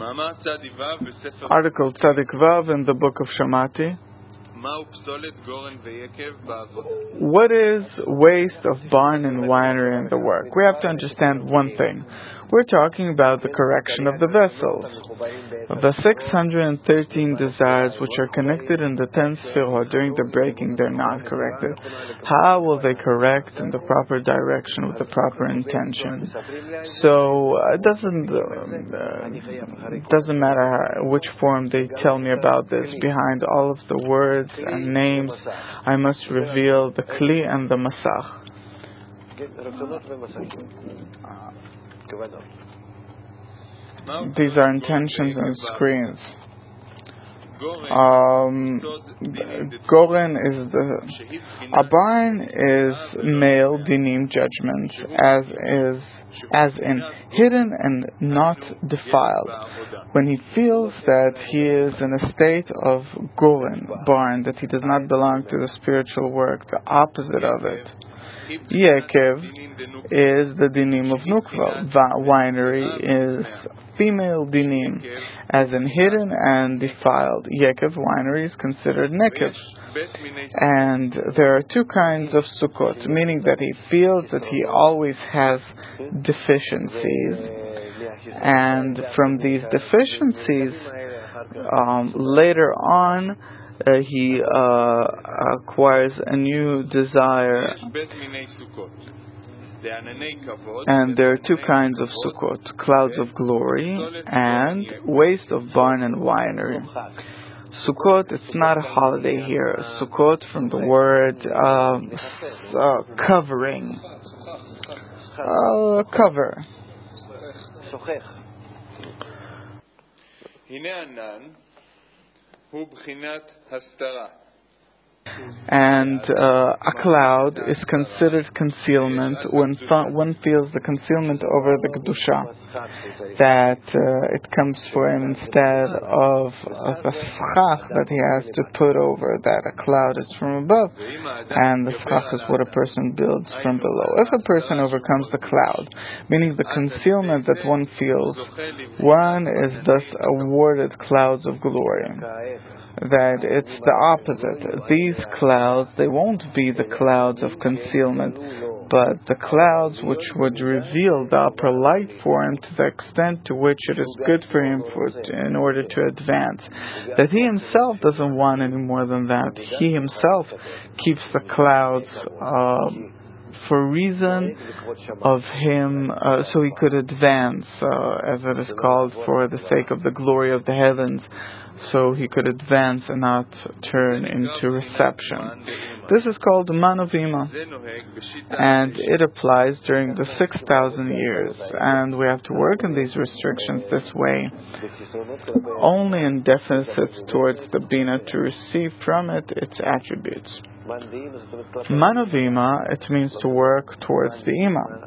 Article Tzadik Vav in the book of Shamati. What is waste of barn and winery in the work? We have to understand one thing. We're talking about the correction of the vessels. The 613 desires which are connected in the 10 Sfirot during the breaking, they're not corrected. How will they correct in the proper direction with the proper intention? So it doesn't matter which form they tell me about this. Behind all of the words and names, I must reveal the Kli and the Masach. These are intentions and screens. Goren is a barn is male dinim judgment, as in hidden and not defiled. When he feels that he is in a state of Goren, barn, that he does not belong to the spiritual work, the opposite of it. Yekev is the dinim of Nukva. Winery is female dinim, as in hidden and defiled. Yekev winery is considered nekev. And there are two kinds of sukkot, meaning that he feels that he always has deficiencies. And from these deficiencies, later on, he acquires a new desire. And there are two kinds of sukkot, clouds of glory and waste of barn and winery. Sukkot, it's not a holiday here. Sukkot from the word covering. Cover. And a cloud is considered concealment when one feels the concealment over the Kedusha, that it comes for him instead of the schach that he has to put over, that a cloud is from above, and the schach is what a person builds from below. If a person overcomes the cloud, meaning the concealment that one feels, one is thus awarded clouds of glory. That it's the opposite. These clouds, they won't be the clouds of concealment, but the clouds which would reveal the upper light for him to the extent to which it is good for him in order to advance. That he himself doesn't want any more than that. He himself keeps the clouds for reason of him, so he could advance, as it is called, for the sake of the glory of the heavens, so he could advance and not turn into reception. This is called Manovima, and it applies during the 6,000 years, and we have to work in these restrictions this way, only in deficits towards the Bina to receive from it its attributes. Manovima, it means to work towards the Ima.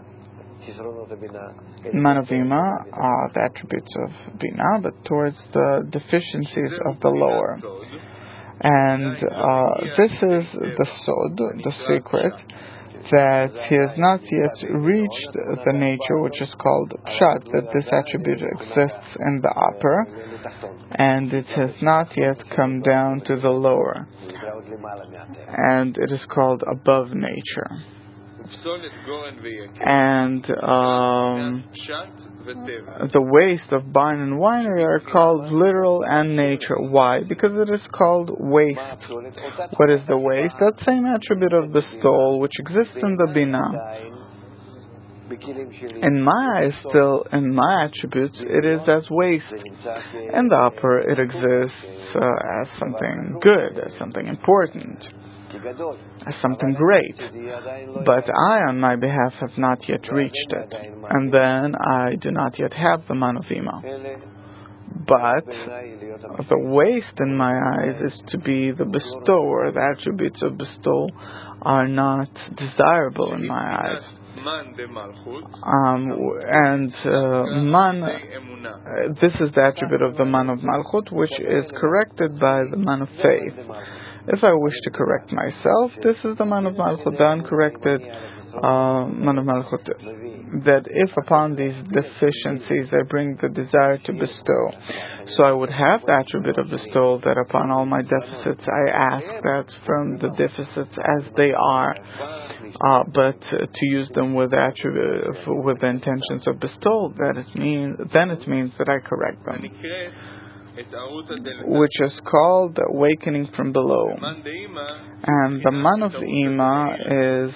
Manovima are the attributes of Bina, but towards the deficiencies of the lower. And this is the Sod, the secret, that he has not yet reached the nature which is called Pshat, that this attribute exists in the upper, and it has not yet come down to the lower, and it is called above nature. And the waste of barn and winery are called literal and nature. Why? Because it is called waste. What is the waste? That same attribute of the stole which exists in the Bina. In my eyes, still, in my attributes, it is as waste. In the upper, it exists as something good, as something important, as something great. But I, on my behalf, have not yet reached it. And then I do not yet have the Manovima. But the waste in my eyes is to be the bestower. The attributes of bestowal are not desirable in my eyes. Man, this is the attribute of the man of Malchut, which is corrected by the man of faith. If I wish to correct myself, this is the man of Malchut, the uncorrected Man of Malchut, that if upon these deficiencies I bring the desire to bestow, so I would have the attribute of bestowal, that upon all my deficits I ask that from the deficits as they are, but to use them with with the intentions of bestowal, then it means that I correct them, which is called the awakening from below. And the man of Ima is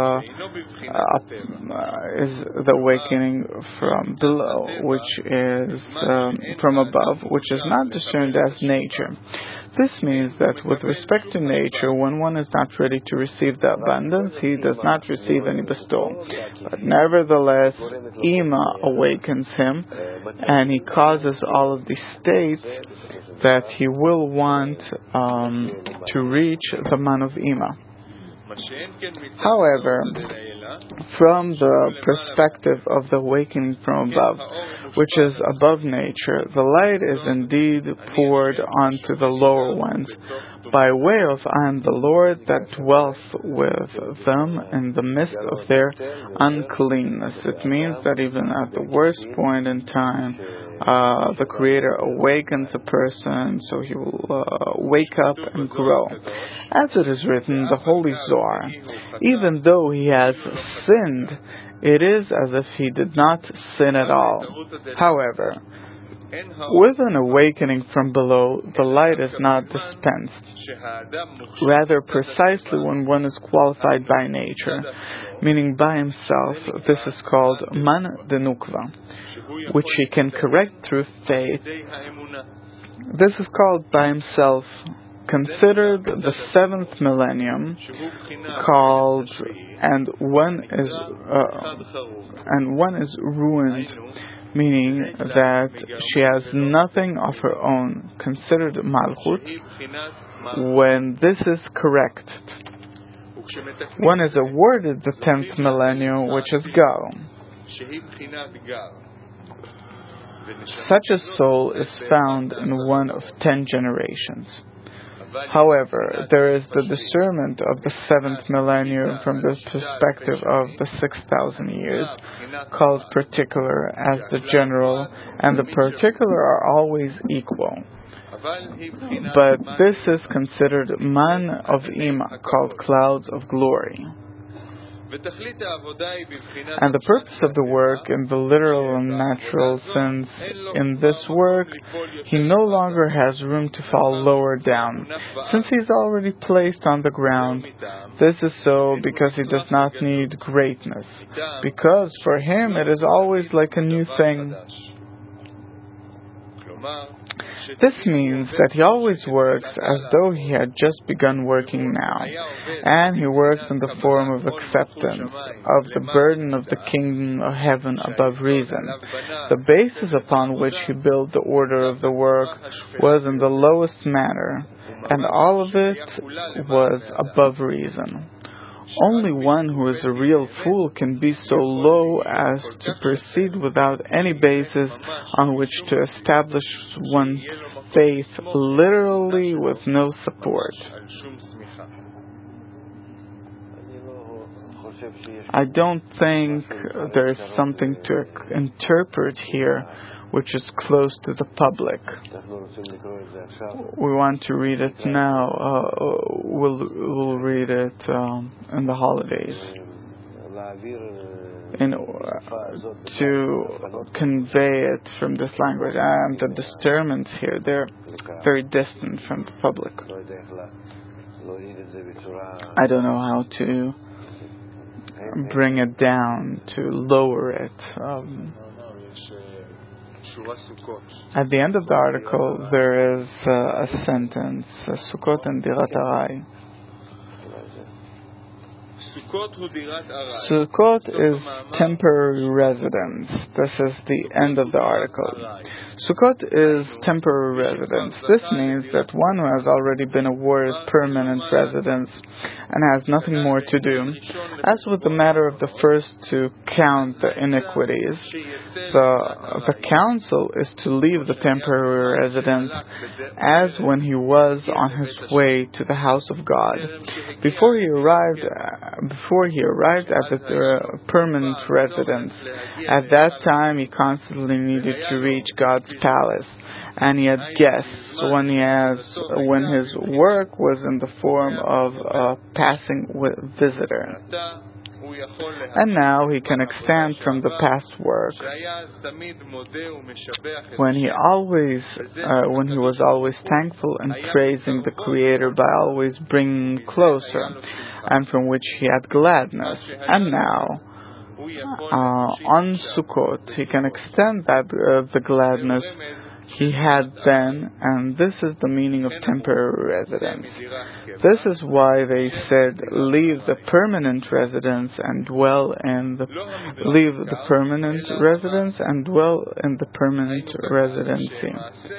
the awakening from below, which is from above, which is not discerned as nature. This means that with respect to nature, when one is not ready to receive the abundance, he does not receive any bestowal. But nevertheless, Ima awakens him, and he causes all of these states that he will want to reach the man of Ima. However, from the perspective of the awakening from above, which is above nature, the light is indeed poured onto the lower ones by way of I am the Lord that dwelleth with them in the midst of their uncleanness. It means that even at the worst point in time, the Creator awakens a person so he will wake up and grow. As it is written in the Holy Zohar, even though he has sinned, it is as if he did not sin at all. However, with an awakening from below, the light is not dispensed. Rather, precisely when one is qualified by nature, meaning by himself, this is called man denukva, which he can correct through faith. This is called by himself, considered the seventh millennium, called and one is ruined, meaning that she has nothing of her own, considered Malchut, when this is correct. One is awarded the 10th millennium, which is Gal. Such a soul is found in one of 10 generations. However, there is the discernment of the 7th millennium from the perspective of the 6,000 years, called particular as the general, and the particular are always equal. But this is considered man of Ima, called clouds of glory. And the purpose of the work in the literal and natural sense, in this work, he no longer has room to fall lower down, since he is already placed on the ground. This is so because he does not need greatness, because for him it is always like a new thing. This means that he always works as though he had just begun working now, and he works in the form of acceptance of the burden of the kingdom of heaven above reason. The basis upon which he built the order of the work was in the lowest manner, and all of it was above reason. Only one who is a real fool can be so low as to proceed without any basis on which to establish one's faith, literally with no support. I don't think there is something to interpret here which is close to the public. We want to read it now. We'll read it in the holidays, to convey it from this language. And the disturbance here, they're very distant from the public. I don't know how to bring it down, to lower it. At the end of the article, there is a sentence, Sukkot and Dirat Arai. Sukkot is temporary residence. This is the end of the article. Sukkot is temporary residence. This means that one who has already been awarded permanent residence and has nothing more to do, as with the matter of the first to count the iniquities, the counsel is to leave the temporary residence as when he was on his way to the house of God. Before he arrived before he arrived at the permanent residence. At that time, he constantly needed to reach God's palace, and he had guests when his work was in the form of a passing visitor. And now he can extend from the past work when he was always thankful and praising the Creator by always bringing him closer, and from which he had gladness. And now, on Sukkot, he can extend the gladness he had then, and this is the meaning of temporary residence. This is why they said, leave the permanent residence and dwell in the permanent residency.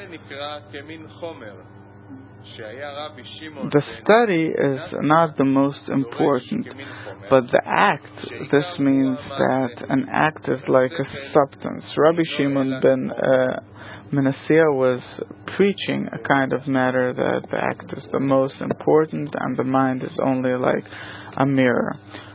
The study is not the most important, but the act. This means that an act is like a substance. Rabbi Shimon ben Manasseh was preaching a kind of matter that the act is the most important and the mind is only like a mirror.